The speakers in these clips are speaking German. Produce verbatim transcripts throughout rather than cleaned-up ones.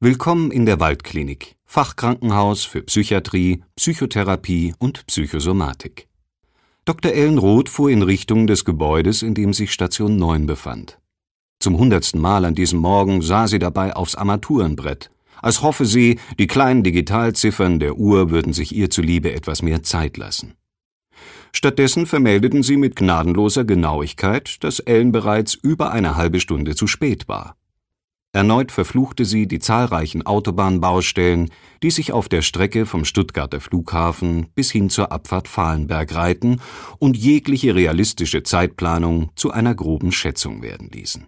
Willkommen in der Waldklinik, Fachkrankenhaus für Psychiatrie, Psychotherapie und Psychosomatik. Doktor Ellen Roth fuhr in Richtung des Gebäudes, in dem sich Station neun befand. Zum hundertsten Mal an diesem Morgen sah sie dabei aufs Armaturenbrett, als hoffe sie, die kleinen Digitalziffern der Uhr würden sich ihr zuliebe etwas mehr Zeit lassen. Stattdessen vermeldeten sie mit gnadenloser Genauigkeit, dass Ellen bereits über eine halbe Stunde zu spät war. Erneut verfluchte sie die zahlreichen Autobahnbaustellen, die sich auf der Strecke vom Stuttgarter Flughafen bis hin zur Abfahrt Vahlenberg reihten und jegliche realistische Zeitplanung zu einer groben Schätzung werden ließen.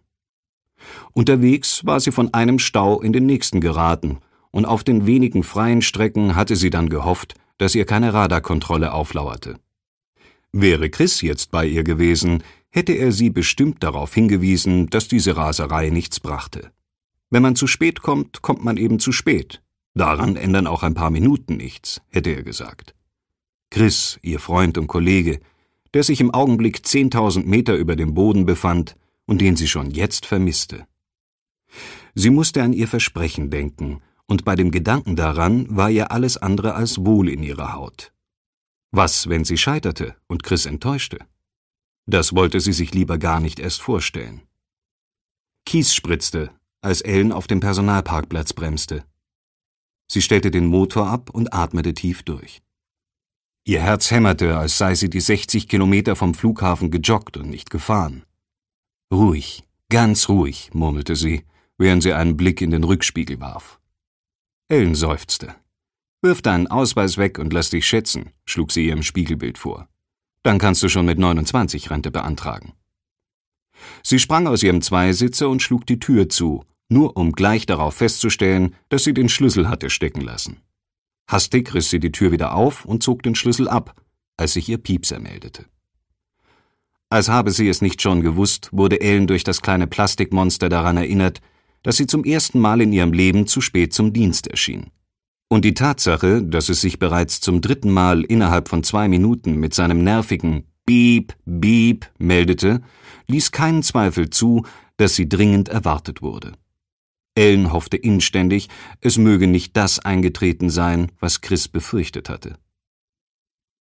Unterwegs war sie von einem Stau in den nächsten geraten, und auf den wenigen freien Strecken hatte sie dann gehofft, dass ihr keine Radarkontrolle auflauerte. Wäre Chris jetzt bei ihr gewesen, hätte er sie bestimmt darauf hingewiesen, dass diese Raserei nichts brachte. Wenn man zu spät kommt, kommt man eben zu spät. Daran ändern auch ein paar Minuten nichts, hätte er gesagt. Chris, ihr Freund und Kollege, der sich im Augenblick zehntausend Meter über dem Boden befand und den sie schon jetzt vermisste. Sie musste an ihr Versprechen denken, und bei dem Gedanken daran war ihr alles andere als wohl in ihrer Haut. Was, wenn sie scheiterte und Chris enttäuschte? Das wollte sie sich lieber gar nicht erst vorstellen. Kies spritzte, als Ellen auf dem Personalparkplatz bremste. Sie stellte den Motor ab und atmete tief durch. Ihr Herz hämmerte, als sei sie die sechzig Kilometer vom Flughafen gejoggt und nicht gefahren. Ruhig, ganz ruhig, murmelte sie, während sie einen Blick in den Rückspiegel warf. Ellen seufzte. »Wirf deinen Ausweis weg und lass dich schätzen«, schlug sie ihr im Spiegelbild vor. »Dann kannst du schon mit neunundzwanzig Rente beantragen.« Sie sprang aus ihrem Zweisitzer und schlug die Tür zu, nur um gleich darauf festzustellen, dass sie den Schlüssel hatte stecken lassen. Hastig riss sie die Tür wieder auf und zog den Schlüssel ab, als sich ihr Piepser meldete. Als habe sie es nicht schon gewusst, wurde Ellen durch das kleine Plastikmonster daran erinnert, dass sie zum ersten Mal in ihrem Leben zu spät zum Dienst erschien. Und die Tatsache, dass es sich bereits zum dritten Mal innerhalb von zwei Minuten mit seinem nervigen Piep, Piep meldete, ließ keinen Zweifel zu, dass sie dringend erwartet wurde. Ellen hoffte inständig, es möge nicht das eingetreten sein, was Chris befürchtet hatte.